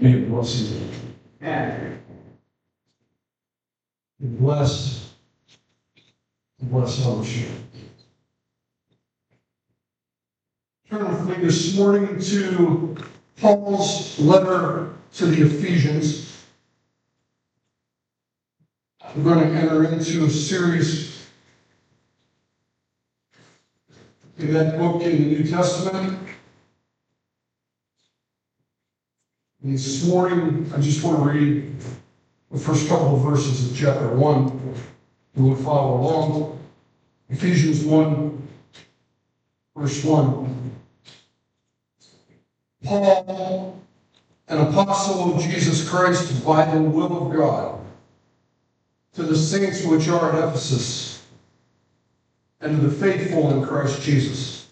May it bless you. And bless fellowship. Turn with me this morning to Paul's letter to the Ephesians. We're going to enter into a series in that book in the New Testament. And this morning, I just want to read the first couple of verses of chapter 1. You will follow along. Ephesians 1, verse 1. Paul, an apostle of Jesus Christ by the will of God, to the saints which are at Ephesus, and to the faithful in Christ Jesus.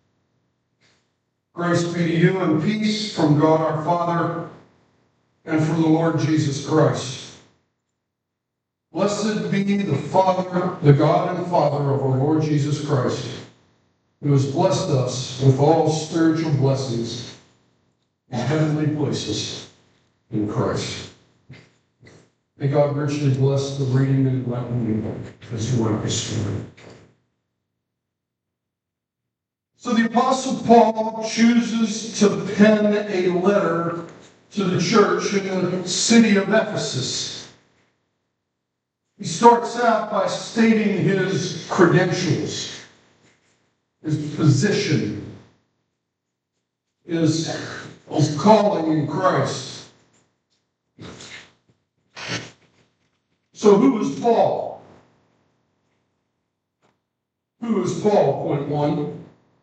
Grace be to you and peace from God our Father and from the Lord Jesus Christ. Blessed be the Father, the God and Father of our Lord Jesus Christ, who has blessed us with all spiritual blessings in heavenly places in Christ. May God richly bless the reading and enlightening as you want this morning. So the Apostle Paul chooses to pen a letter to the church in the city of Ephesus. He starts out by stating his credentials, his position, his calling in Christ. So who is Paul? Who is Paul, point one?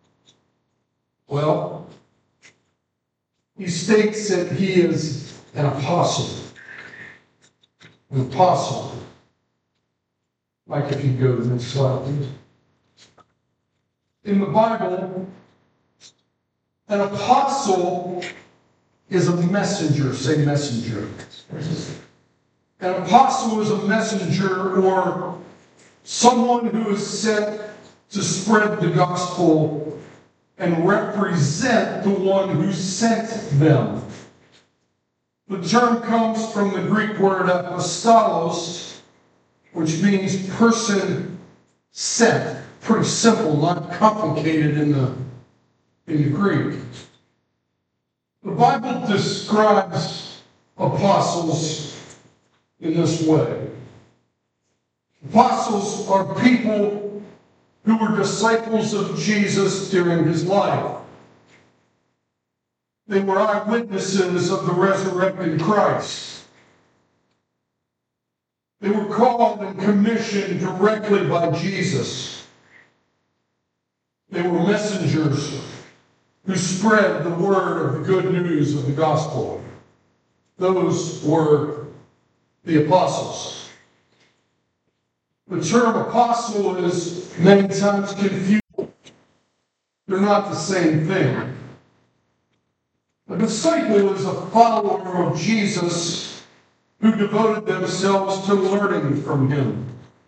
Well, he states that he is an apostle. An apostle. Mike, if you go to the next slide, please. In the Bible, an apostle is a messenger. Say messenger. An apostle is a messenger or someone who is sent to spread the gospel and represent the one who sent them. The term comes from the Greek word apostolos, which means person sent. Pretty simple, not complicated in the Greek. The Bible describes apostles in this way. Apostles are people who were disciples of Jesus during his life. They were eyewitnesses of the resurrected Christ. They were called and commissioned directly by Jesus. They were messengers who spread the word of the good news of the gospel. Those were the apostles. The term apostle is many times confused. They're not the same thing. A disciple is a follower of Jesus who devoted themselves to learning from him.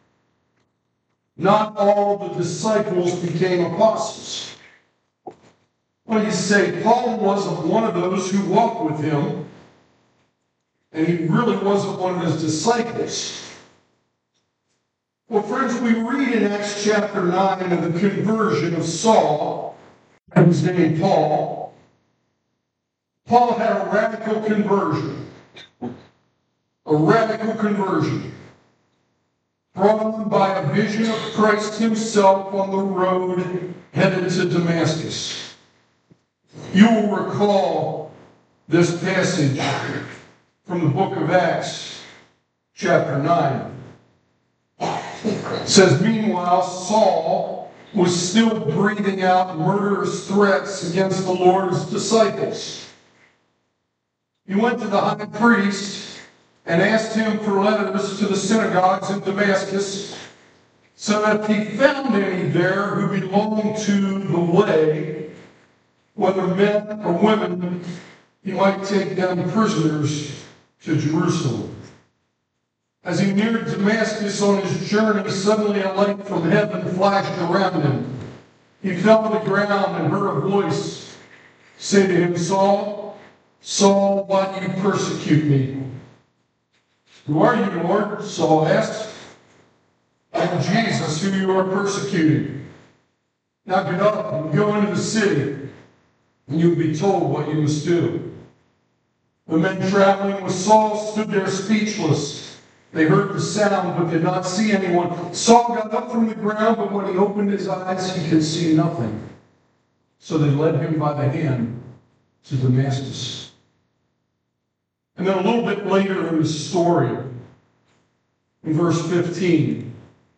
Not all the disciples became apostles. Well, you say Paul wasn't one of those who walked with him, and he really wasn't one of his disciples. Well, friends, we read in Acts chapter 9 of the conversion of Saul, whose name Paul. Paul had a radical conversion. A radical conversion brought on by a vision of Christ himself on the road headed to Damascus. You will recall this passage from the book of Acts, chapter 9. It says, meanwhile, Saul was still breathing out murderous threats against the Lord's disciples. He went to the high priest and asked him for letters to the synagogues in Damascus, so that if he found any there who belonged to the way, whether men or women, he might take them prisoners to Jerusalem. As he neared Damascus on his journey, suddenly a light from heaven flashed around him. He fell to the ground and heard a voice say to him, Saul, Saul, why do you persecute me? Who are you, Lord? Saul asked. I am Jesus, who you are persecuting. Now get up and go into the city, and you will be told what you must do. The men traveling with Saul stood there speechless. They heard the sound, but did not see anyone. Saul got up from the ground, but when he opened his eyes, he could see nothing. So they led him by the hand to Damascus. And then a little bit later in the story, in verse 15,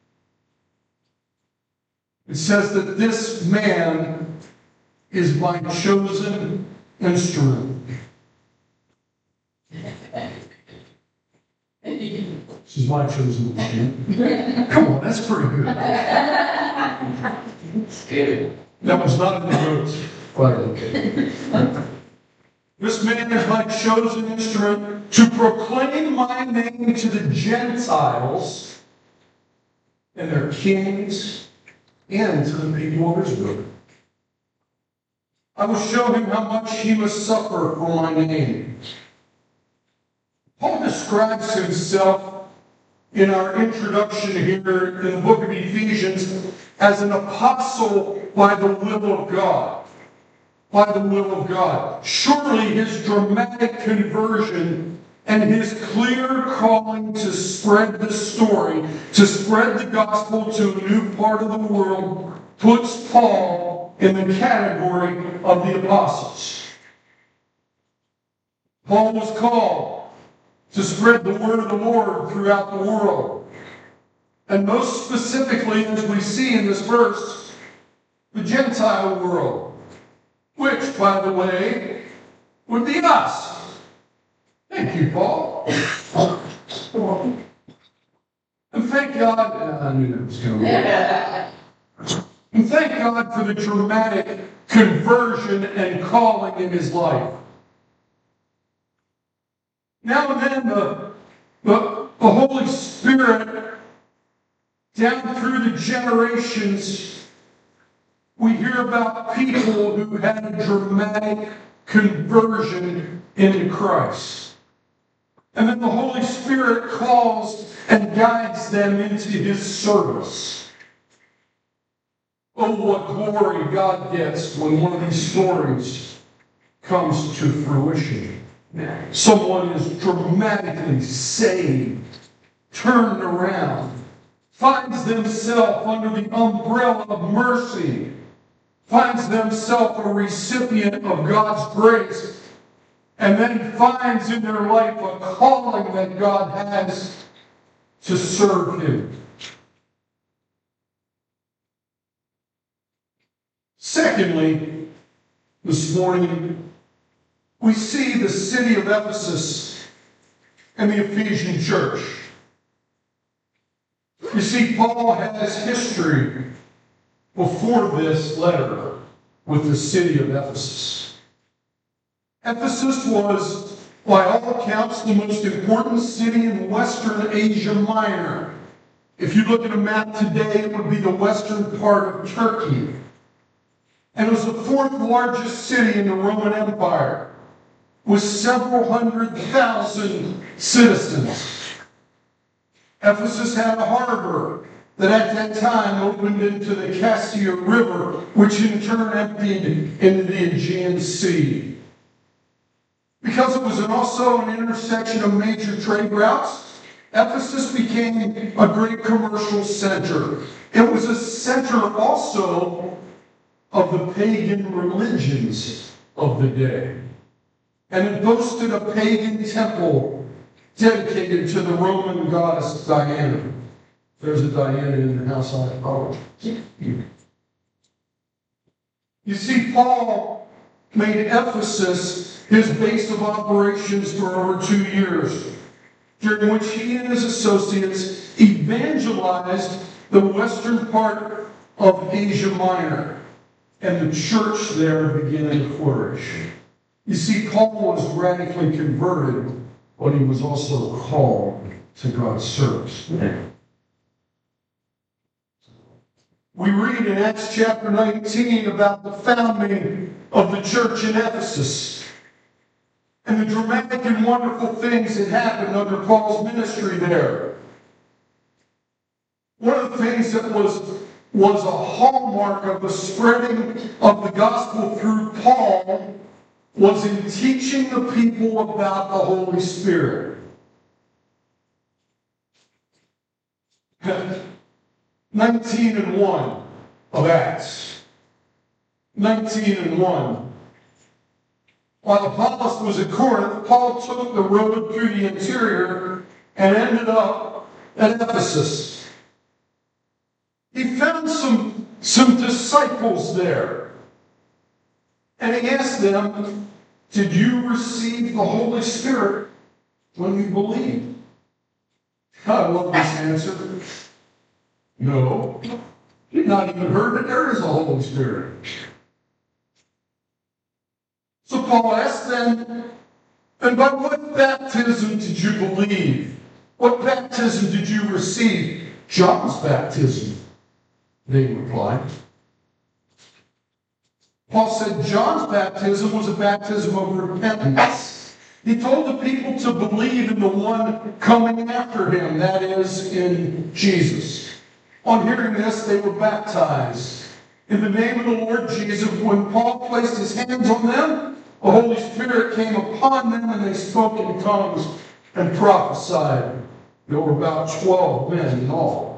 it says that this man is my chosen instrument. This is my chosen instrument. Come on, that's pretty good. That was not in the notes, but okay. This man is my chosen instrument to proclaim my name to the Gentiles and their kings and to the people of Israel. I will show him how much he must suffer for my name. Paul describes himself in our introduction here in the book of Ephesians as an apostle by the will of God. By the will of God. Surely his dramatic conversion and his clear calling to spread the story, to spread the gospel to a new part of the world, puts Paul in the category of the apostles. Paul was called to spread the word of the Lord throughout the world. And most specifically, as we see in this verse, the Gentile world, which, by the way, would be us. Thank you, Paul. And thank God, I knew that was coming. And thank God for the dramatic conversion and calling in his life. Now and then, the Holy Spirit, down through the generations, we hear about people who had a dramatic conversion into Christ. And then the Holy Spirit calls and guides them into his service. Oh, what glory God gets when one of these stories comes to fruition. Someone is dramatically saved, turned around, finds themselves under the umbrella of mercy, finds themselves a recipient of God's grace, and then finds in their life a calling that God has to serve him. Secondly, this morning, we see the city of Ephesus and the Ephesian church. You see, Paul has history before this letter with the city of Ephesus. Ephesus was, by all accounts, the most important city in Western Asia Minor. If you look at a map today, it would be the western part of Turkey. And it was the fourth largest city in the Roman Empire, with several 100,000 citizens. Ephesus had a harbor that at that time opened into the Cassia River, which in turn emptied into the Aegean Sea. Because it was also an intersection of major trade routes, Ephesus became a great commercial center. It was a center also of the pagan religions of the day. And it boasted a pagan temple dedicated to the Roman goddess Diana. There's a Diana in the house I apologize. You see, Paul made Ephesus his base of operations for over 2 years, during which he and his associates evangelized the western part of Asia Minor, and the church there began to flourish. You see, Paul was radically converted, but he was also called to God's service. We read in Acts chapter 19 about the founding of the church in Ephesus. and the dramatic and wonderful things that happened under Paul's ministry there. One of the things that was a hallmark of the spreading of the gospel through Paul was in teaching the people about the Holy Spirit. 19:1 of Acts. 19:1. While Apollos was at Corinth, Paul took the road through the interior and ended up at Ephesus. He found some disciples there. And he asked them, "Did you receive the Holy Spirit when you believed?" I love this answer. No. You've not even heard that there is a Holy Spirit. So Paul asked them, "And by what baptism did you believe? What baptism did you receive?" "John's baptism," they replied. Paul said John's baptism was a baptism of repentance. He told the people to believe in the one coming after him, that is, in Jesus. On hearing this, they were baptized. In the name of the Lord Jesus, when Paul placed his hands on them, the Holy Spirit came upon them and they spoke in tongues and prophesied. There were about 12 men in all.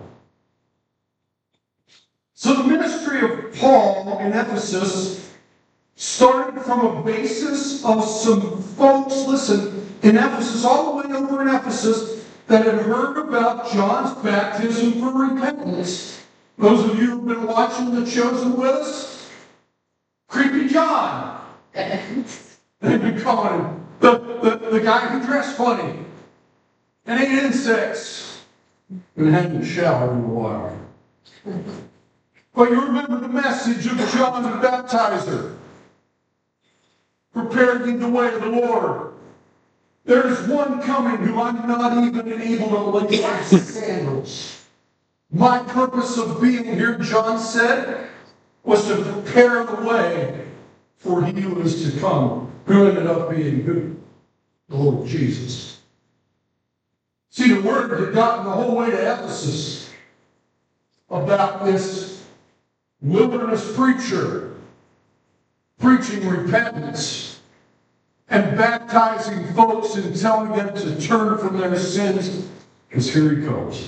So the ministry of Paul in Ephesus started from a basis of some folks, listen, in Ephesus, all the way over in Ephesus, that had heard about John's baptism for repentance. Those of you who've been watching The Chosen with us, Creepy John. They've been calling him the guy who dressed funny and ate insects and hadn't showered in a while. But you remember the message of John the Baptizer. Prepare ye the way of the Lord. There is one coming who I'm not even able to lace his sandals. My purpose of being here, John said, was to prepare the way for he who is to come, who ended up being who? The Lord Jesus. See, the word had gotten the whole way to Ephesus about this wilderness preacher preaching repentance and baptizing folks and telling them to turn from their sins, because here he comes.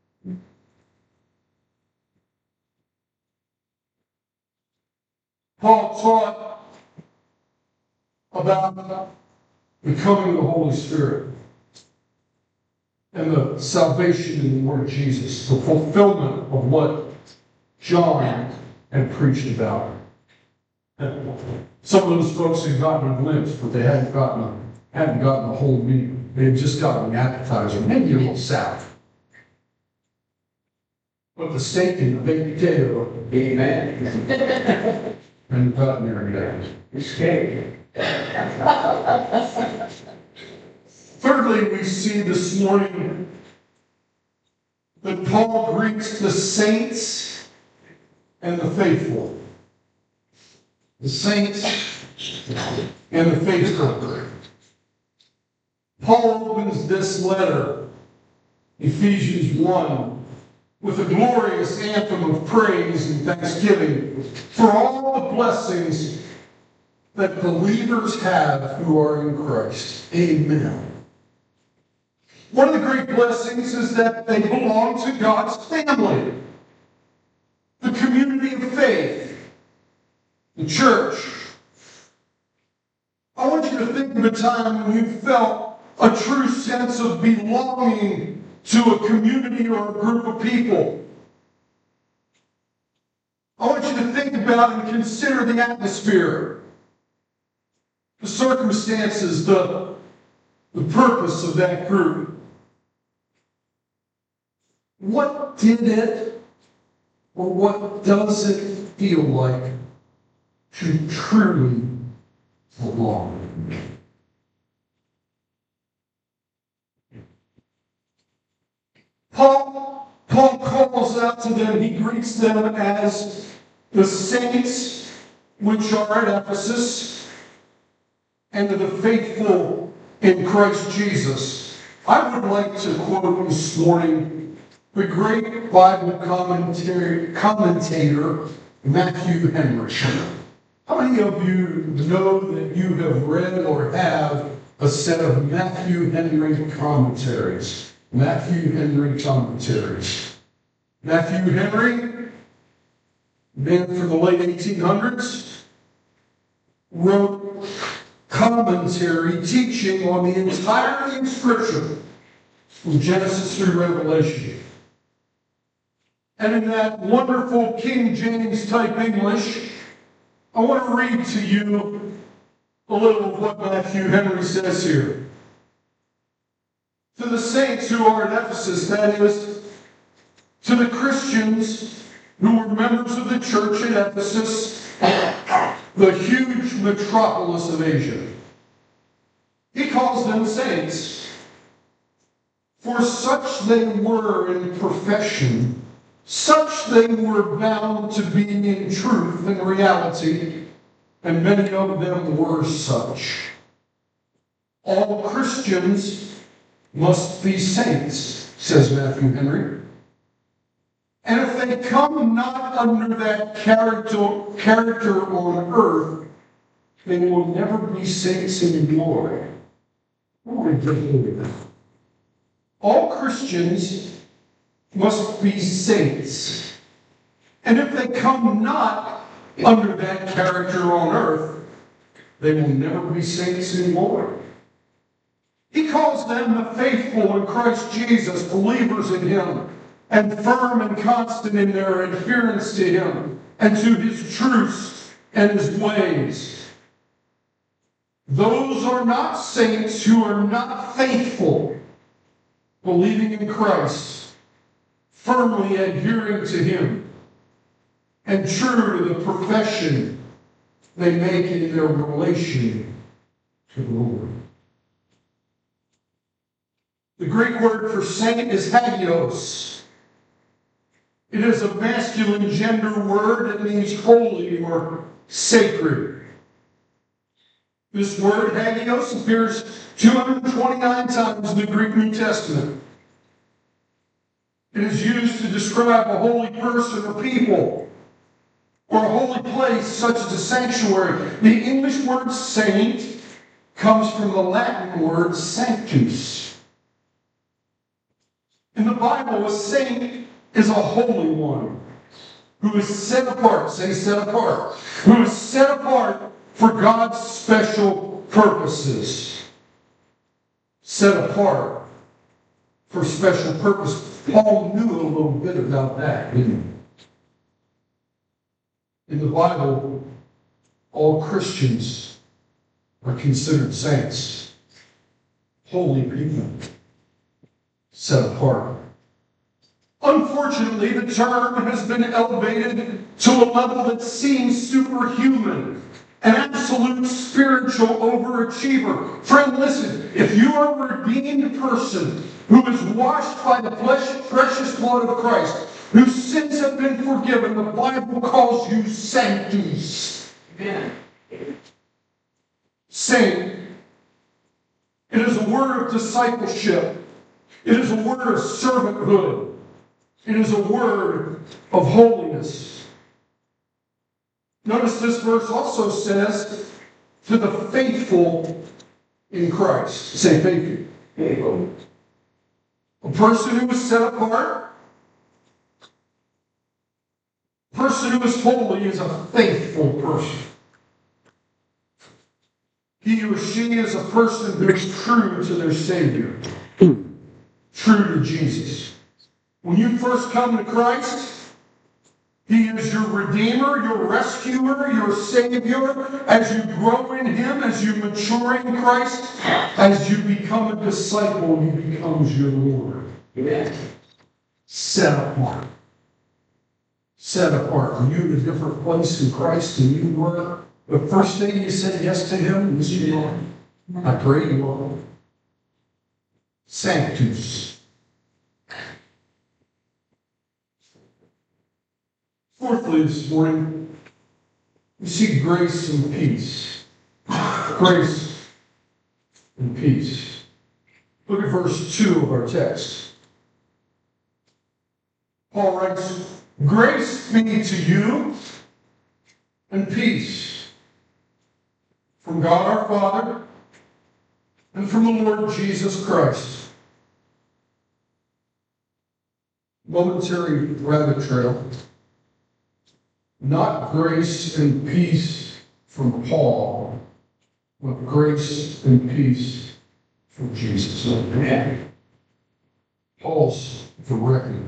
Paul taught about the coming of the Holy Spirit and the salvation in the Lord Jesus, the fulfillment of what John had preached about. Some of those folks had gotten a glimpse, but they hadn't gotten the whole meal. They had just gotten the appetizer, maybe a little salad. But the steak and the baked potato, amen. And gotten there again. It's cake. Thirdly, we see this morning that Paul greets the saints and the faithful. The saints and the faithful. Paul opens this letter, Ephesians 1, with a glorious anthem of praise and thanksgiving for all the blessings that believers have who are in Christ. Amen. One of the great blessings is that they belong to God's family, the community of faith, the church. I want you to think of a time when you felt a true sense of belonging to a community or a group of people. I want you to think about and consider the atmosphere, the circumstances, the purpose of that group. What did it, or what does it feel like to truly belong? Paul calls out to them, he greets them as the saints which are at Ephesus, and to the faithful in Christ Jesus, I would like to quote this morning the great Bible commentator Matthew Henry. How many of you know that you have read or have a set of Matthew Henry commentaries? Matthew Henry commentaries. Matthew Henry, man from the late 1800s, wrote commentary teaching on the entirety of Scripture from Genesis through Revelation. And in that wonderful King James type English, I want to read to you a little of what Matthew Henry says here. To the saints who are at Ephesus, that is, to the Christians who were members of the church at Ephesus, the huge metropolis of Asia. He calls them saints, for such they were in profession, such they were bound to be in truth and reality, and many of them were such. All Christians must be saints, says Matthew Henry. And if they come not under that character on earth, they will never be saints in glory. All Christians must be saints. And if they come not under that character on earth, they will never be saints in glory. He calls them the faithful in Christ Jesus, believers in Him, and firm and constant in their adherence to Him and to His truths and His ways. Those are not saints who are not faithful, believing in Christ, firmly adhering to Him, and true to the profession they make in their relation to the Lord. The Greek word for saint is hagios. It is a masculine gender word that means holy or sacred. This word, hagios, appears 229 times in the Greek New Testament. It is used to describe a holy person or people, or a holy place such as a sanctuary. The English word saint comes from the Latin word sanctus. In the Bible, a saint is a holy one who is set apart. Say set apart. Who is set apart for God's special purposes. Set apart for special purpose. Paul knew a little bit about that, didn't he? In the Bible, all Christians are considered saints, holy people, set apart. Unfortunately, the term has been elevated to a level that seems superhuman, an absolute spiritual overachiever. Friend, listen, if you are a redeemed person who is washed by the precious blood of Christ, whose sins have been forgiven, the Bible calls you sanctus. Amen. Saint. It is a word of discipleship. It is a word of servanthood. It is a word of holiness. Notice this verse also says, to the faithful in Christ. Say faithful. A person who is set apart, a person who is holy is a faithful person. He or she is a person who is true to their Savior, true to Jesus. When you first come to Christ, He is your Redeemer, your Rescuer, your Savior. As you grow in Him, as you mature in Christ, as you become a disciple, He becomes your Lord. Amen. Set apart. Set apart. Are you in a different place in Christ than you were the first day you said yes to Him? Yes, you are. I pray you are. Sanctus. Fourthly, this morning, we see grace and peace. Grace and peace. Look at verse 2 of our text. Paul writes, "Grace be to you and peace from God our Father and from the Lord Jesus Christ." Momentary rabbit trail. Not grace and peace from Paul, but grace and peace from Jesus. Paul's the record.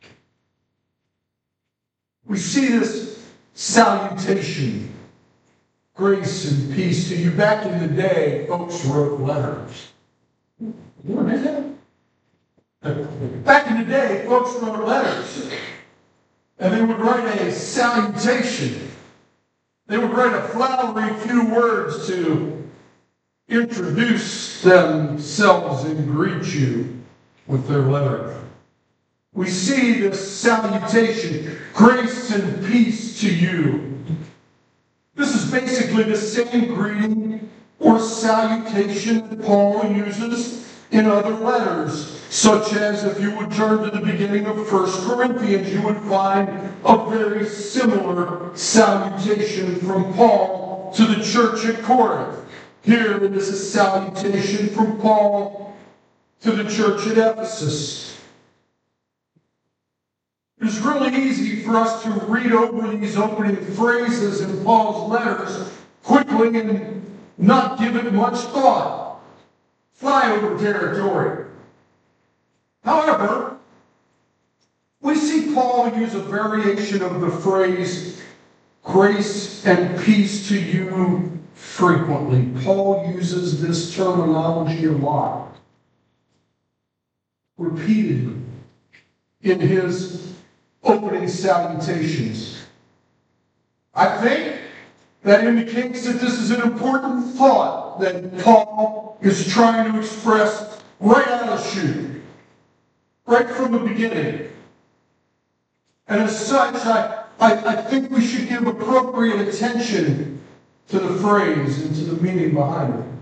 We see this salutation, grace and peace to you. Back in the day, folks wrote letters. You know that? Back in the day, folks wrote letters, and they would write a salutation. They would write a flowery few words to introduce themselves and greet you with their letter. We see this salutation, grace and peace to you. This is basically the same greeting or salutation that Paul uses in other letters, such as if you would turn to the beginning of 1 Corinthians, you would find a very similar salutation from Paul to the church at Corinth. Here it is a salutation from Paul to the church at Ephesus. It's really easy for us to read over these opening phrases in Paul's letters quickly and not give it much thought. Flyover territory. However, we see Paul use a variation of the phrase grace and peace to you frequently. Paul uses this terminology a lot, repeatedly in his opening salutations. I think that indicates that this is an important thought that Paul is trying to express right out of the chute, right from the beginning. And as such, I think we should give appropriate attention to the phrase and to the meaning behind it.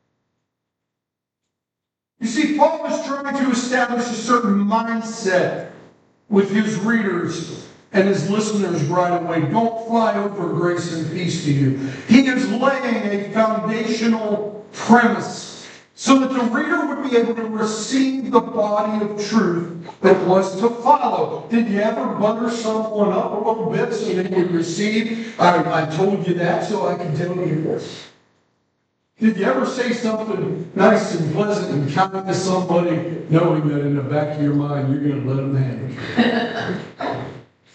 You see, Paul is trying to establish a certain mindset with his readers and his listeners right away. Don't fly over grace and peace to you. He is laying a foundational premise so that the reader would be able to receive the body of truth that was to follow. Did you ever butter someone up a little bit so they would receive? I told you that so I can tell you this. Did you ever say something nice and pleasant and kind to somebody, knowing that in the back of your mind you're going to let them have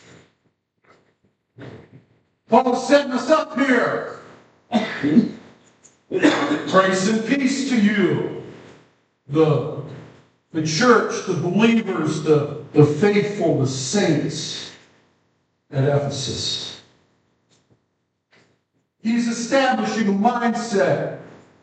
it? Paul's setting us up here. Grace and peace to you. The church, the believers, the faithful, the saints at Ephesus. He's establishing a mindset.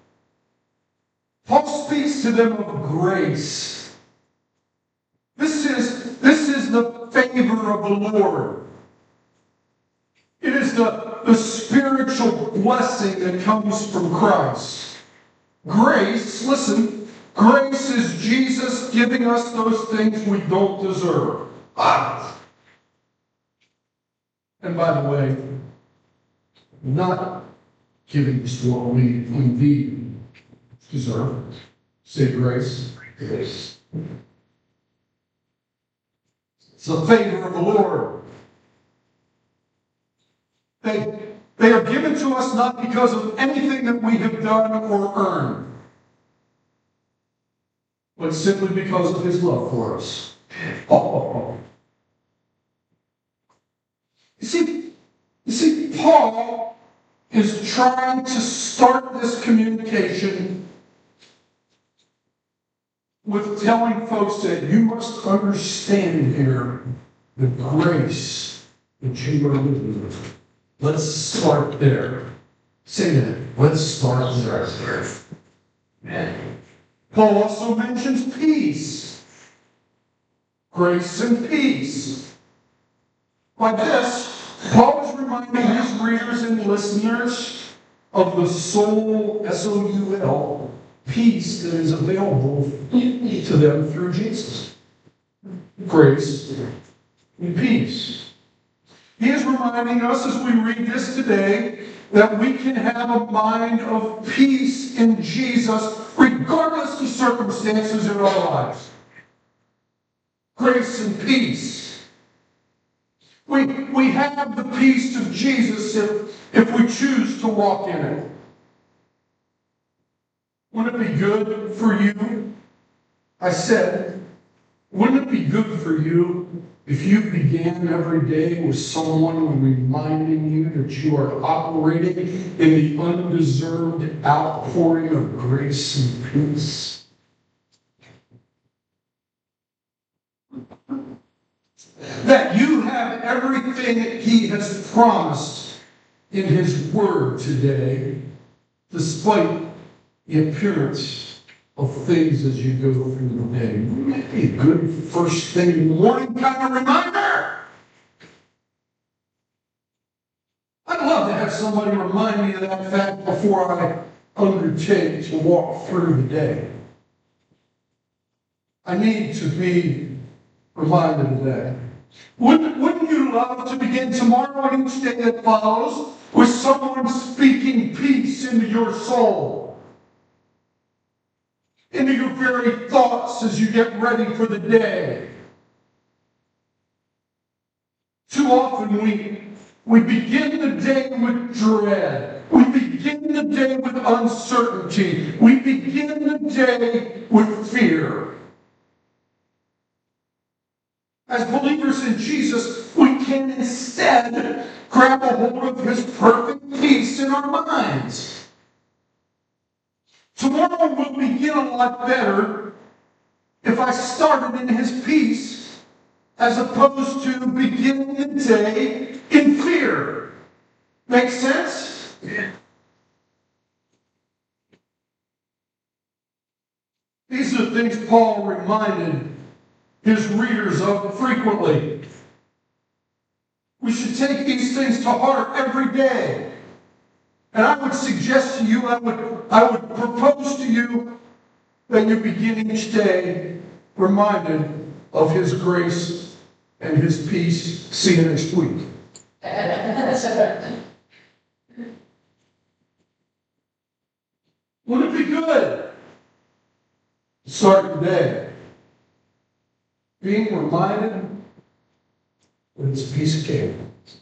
Paul speaks to them of grace. This is the favor of the Lord. It is the spiritual blessing that comes from Christ. Grace, listen, grace is Jesus giving us those things we don't deserve. And by the way, not giving us what we indeed deserve. Say grace. Grace. It's the favor of the Lord. They are given to us not because of anything that we have done or earned, but simply because of his love for us. You see, Paul is trying to start this communication with telling folks that you must understand here the grace that you are living with. Let's start there. Say that. Let's start there. Amen. Paul also mentions peace. Grace and peace. By this, Paul is reminding his readers and listeners of the soul, S-O-U-L, peace that is available to them through Jesus. Grace and peace. He is reminding us as we read this today that we can have a mind of peace in Jesus regardless of circumstances in our lives. Grace and peace. We have the peace of Jesus if we choose to walk in it. Wouldn't it be good for you? I said, wouldn't it be good for you if you began every day with someone reminding you that you are operating in the undeserved outpouring of grace and peace? That you have everything that He has promised in His Word today, despite the appearance of things as you go through the day. Wouldn't that be a good first thing in the morning kind of reminder? I'd love to have somebody remind me of that fact before I undertake to walk through the day. I need to be reminded of that. Wouldn't you love to begin tomorrow and each day that follows with someone speaking peace into your soul? Into your very thoughts as you get ready for the day. Too often we begin the day with dread. We begin the day with uncertainty. We begin the day with fear. As believers in Jesus, we can instead grab a hold of His perfect peace in our minds. Tomorrow will begin a lot better if I started in His peace as opposed to beginning the day in fear. Make sense? Yeah. These are the things Paul reminded his readers of frequently. We should take these things to heart every day. And I would suggest to you, I would propose to you that you begin each day reminded of His grace and His peace. See you next week. Wouldn't it be good to start your day being reminded that it's a piece of cake?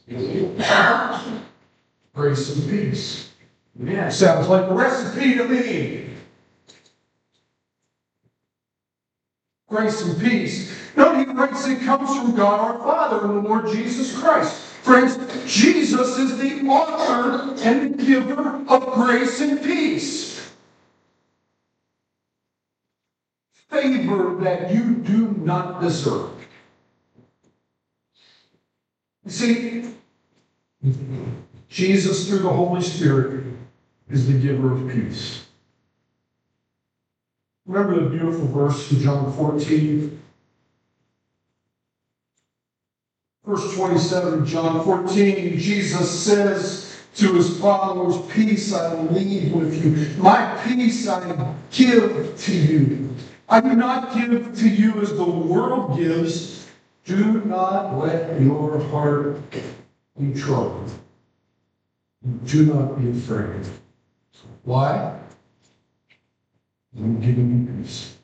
Grace and peace. Yeah. Sounds like a recipe to me. Grace and peace. No, He writes it comes from God our Father and the Lord Jesus Christ. Friends, Jesus is the author and the giver of grace and peace. Favor that you do not deserve. You see, Jesus, through the Holy Spirit, is the giver of peace. Remember the beautiful verse in John 14? Verse 27 of John 14, Jesus says to His followers, peace I leave with you. My peace I give to you. I do not give to you as the world gives. Do not let your heart be troubled. Do not be afraid. Why? I'm giving you peace.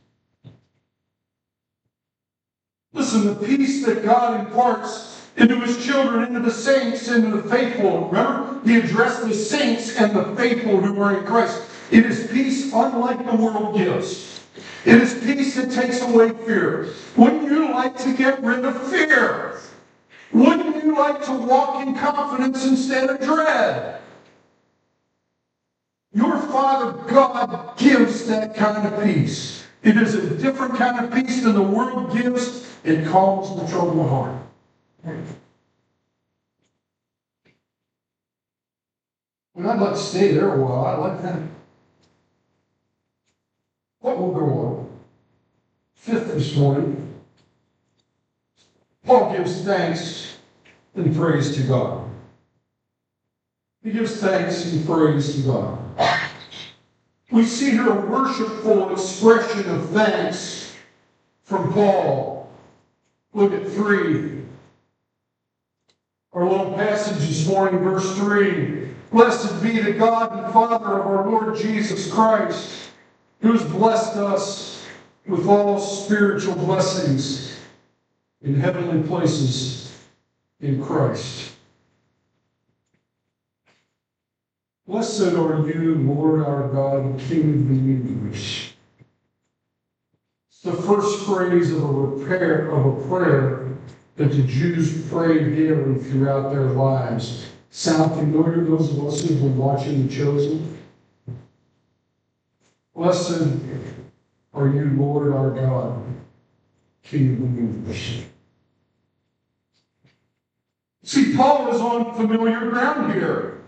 Listen, the peace that God imparts into His children, into the saints, into the faithful. Remember, He addressed the saints and the faithful who are in Christ. It is peace unlike the world gives. It is peace that takes away fear. Wouldn't you like to get rid of fear? Wouldn't you like to walk in confidence instead of dread? Your Father God gives that kind of peace. It is a different kind of peace than the world gives. It calms the troubled heart. And I'd like to stay there a while. I'd like that. What will go on? Fifth this morning, Paul gives thanks and praise to God. He gives thanks and praise to God. We see here a worshipful expression of thanks from Paul. Look at 3. Our little passage this morning, verse 3. Blessed be the God and Father of our Lord Jesus Christ, who has blessed us with all spiritual blessings in heavenly places in Christ. Blessed are you, Lord our God, King of the universe. It's the first phrase of a prayer that the Jews prayed daily throughout their lives. Sound familiar, those of us who've been watching The Chosen? Blessed are you, Lord our God, King of the universe. See, Paul is on familiar ground here.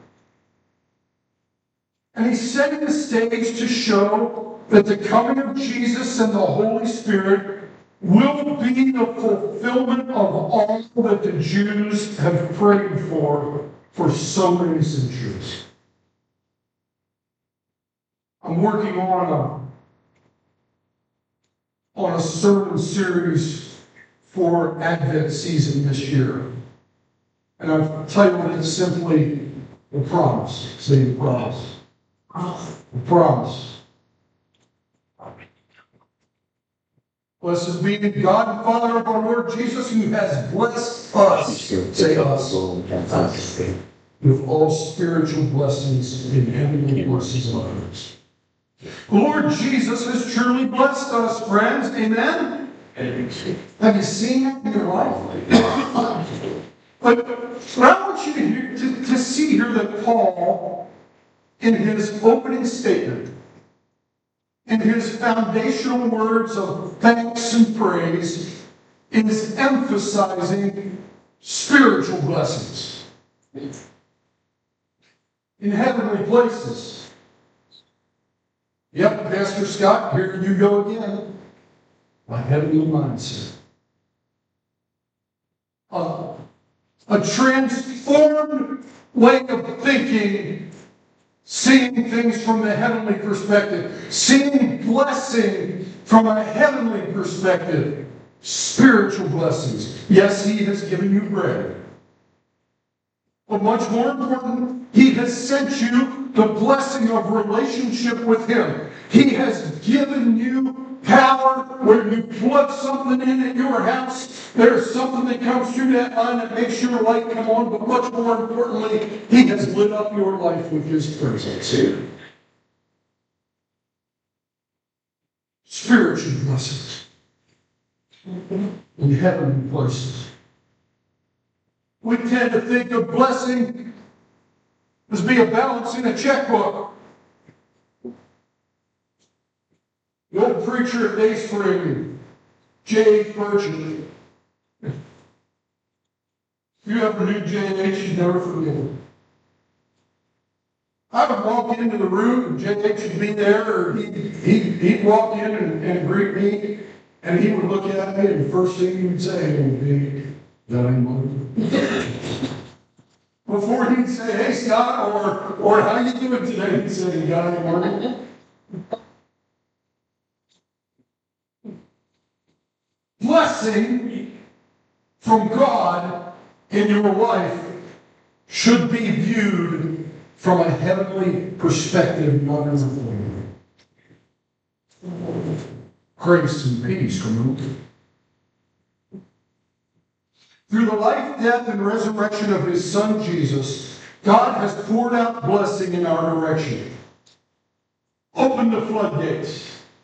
And he's setting the stage to show that the coming of Jesus and the Holy Spirit will be the fulfillment of all that the Jews have prayed for so many centuries. I'm working on a sermon series for Advent season this year. And I've titled it simply, The Promise. Say the promise. The promise. Blessed be the God and Father of our Lord Jesus, who has blessed us, say us, with all spiritual blessings in heavenly places on earth. The Lord Jesus has truly blessed us, friends. Amen? Have you seen it in your life? But I want you to see here that Paul, in his opening statement, in his foundational words of thanks and praise, is emphasizing spiritual blessings in heavenly places. Yep, Pastor Scott, here you go again. My heavenly mindset. A transformed way of thinking, seeing things from the heavenly perspective, seeing blessing from a heavenly perspective, spiritual blessings. Yes, He has given you bread. But much more important, He has sent you the blessing of relationship with Him. He has given you power where you plug something in at your house. There's something that comes through that line that makes your light come on. But much more importantly, He has lit up your life with His presence here. Spiritual blessings in heavenly places. We tend to think of blessing as being a balance in a checkbook. The old preacher at Dayspring, J.H. Burchett. If you ever knew J.H., you'd never forget him. I would walk into the room and J.H. would be there, or he'd walk in and greet me, and he would look at me, and the first thing he would say would be, "That ain't money." Before he'd say, "Hey, Scott," or "How you doing today?" he'd say, "You got any money?" Blessing from God in your life should be viewed from a heavenly perspective, not as a thing. Grace and peace come over. Through the life, death, and resurrection of His Son Jesus, God has poured out blessing in our direction. Open the floodgates.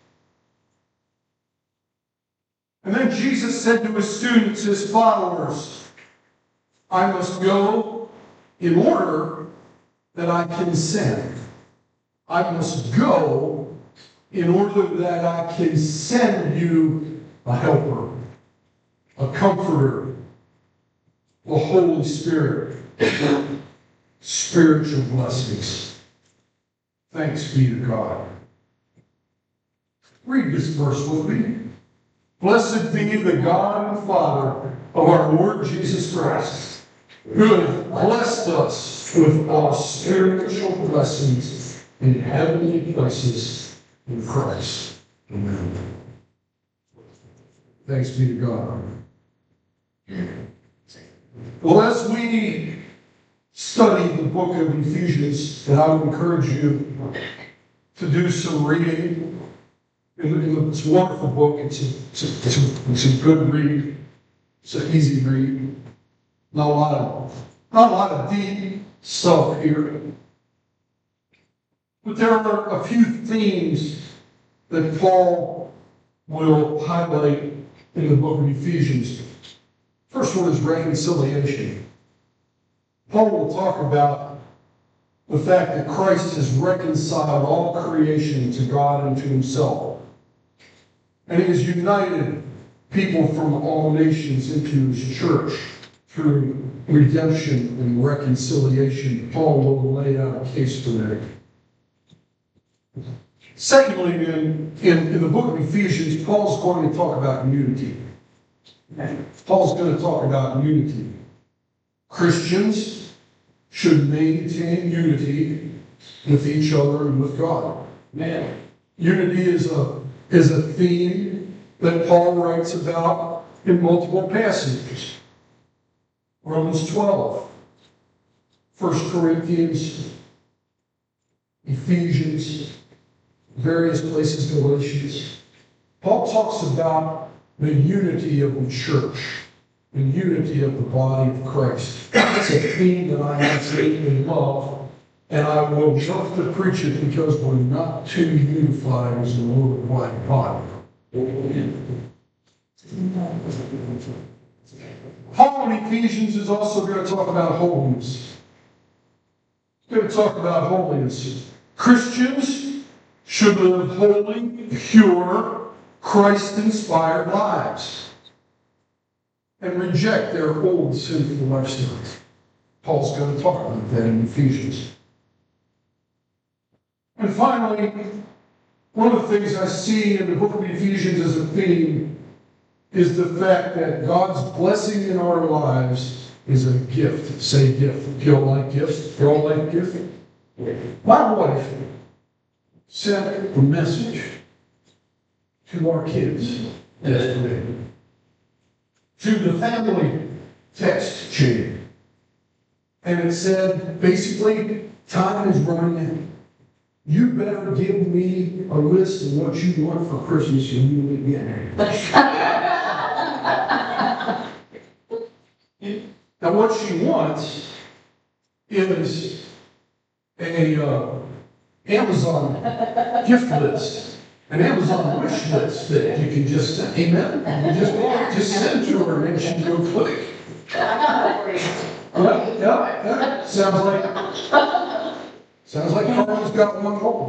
And then Jesus said to His students, His followers, I must go in order that I can send. I must go in order that I can send you a helper, a comforter, the Holy Spirit, spiritual blessings. Thanks be to God. Read this verse with me. Blessed be the God and Father of our Lord Jesus Christ, who hath blessed us with all spiritual blessings in heavenly places in Christ. Amen. Thanks be to God. Well, as we study the book of Ephesians, and I would encourage you to do some reading. It's a wonderful book. It's a good read. It's an easy read. Not a lot of deep stuff here. But there are a few themes that Paul will highlight in the book of Ephesians. First one is reconciliation. Paul will talk about the fact that Christ has reconciled all creation to God and to himself. And he has united people from all nations into his church through redemption and reconciliation. Paul will lay out a case for that. Secondly, in the book of Ephesians, Paul's going to talk about unity. Paul's going to talk about unity. Christians should maintain unity with each other and with God. Unity is a theme that Paul writes about in multiple passages. Romans 12, 1 Corinthians, Ephesians, various places, Galatians. Paul talks about the unity of the church, the unity of the body of Christ. It's a theme that I absolutely love, and I will love to preach it because we're not too unified as a worldwide body. Paul in Ephesians is also going to talk about holiness. He's going to talk about holiness. Christians should live holy, pure, Christ-inspired lives and reject their old sinful lifestyles. Paul's going to talk about that in Ephesians. And finally, one of the things I see in the book of Ephesians as a theme is the fact that God's blessing in our lives is a gift. Say gift. You all like gifts? You all like gifts? My wife sent a message to our kids yesterday, to the family text chain. And it said, basically, time is running out. You better give me a list of what you want for Christmas and you will get it. Now, what she wants is a Amazon gift list, an Amazon wish list that you can just send. Amen. You just send to her and she can go click. Yeah. Sounds like Carmen's got one hole.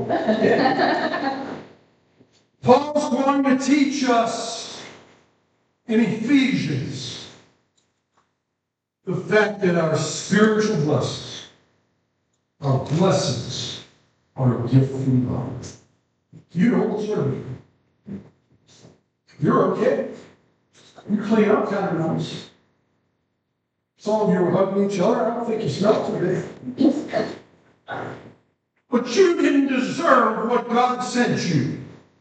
Paul's going to teach us in Ephesians the fact that our spiritual blessings, our blessings, are a gift from God. You don't deserve it. You're okay. You clean up kind of nice. Some of you are hugging each other. I don't think you smell today. But you didn't deserve what God sent you.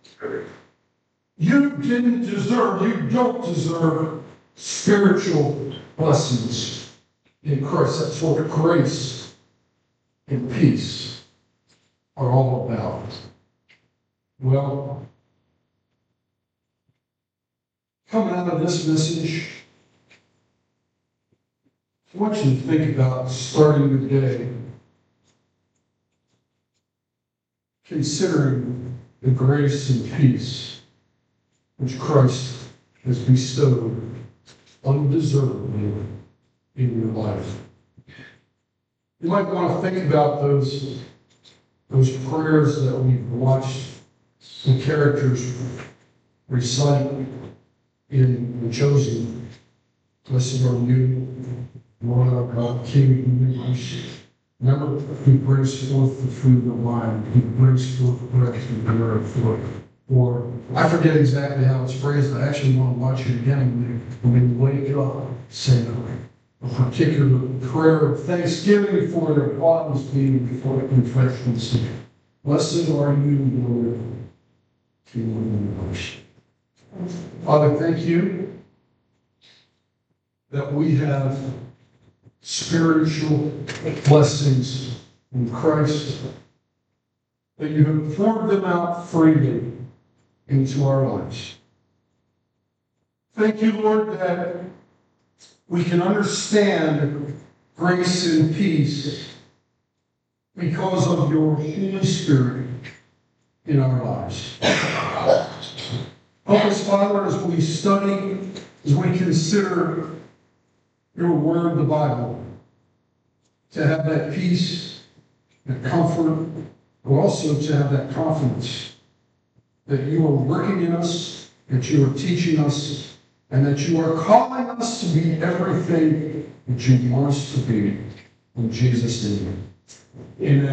You didn't deserve, you don't deserve spiritual blessings in Christ. That's what grace and peace are all about. Well, coming out of this message, I want you to think about starting the day considering the grace and peace which Christ has bestowed undeservedly in your life. You might want to think about those prayers that we've watched the characters recite in The Chosen. Blessed are you, Lord our God, King of the universe. Remember, he brings forth the fruit of the vine. He brings forth breath from the earth. Or I forget exactly how it's phrased. I actually want to watch it again when we wake up. Say a particular prayer of thanksgiving for their bodies being before confession. Blessed are you, Lord, King of worship. Father, thank you that we have spiritual blessings in Christ, that you have poured them out freely into our lives. Thank you, Lord, that we can understand grace and peace because of your Holy Spirit in our lives. Help us, Father, as we study, as we consider your word, the Bible, to have that peace, that comfort, but also to have that confidence that you are working in us, that you are teaching us, and that you are calling us to be everything that you want us to be. In Jesus' name. Amen.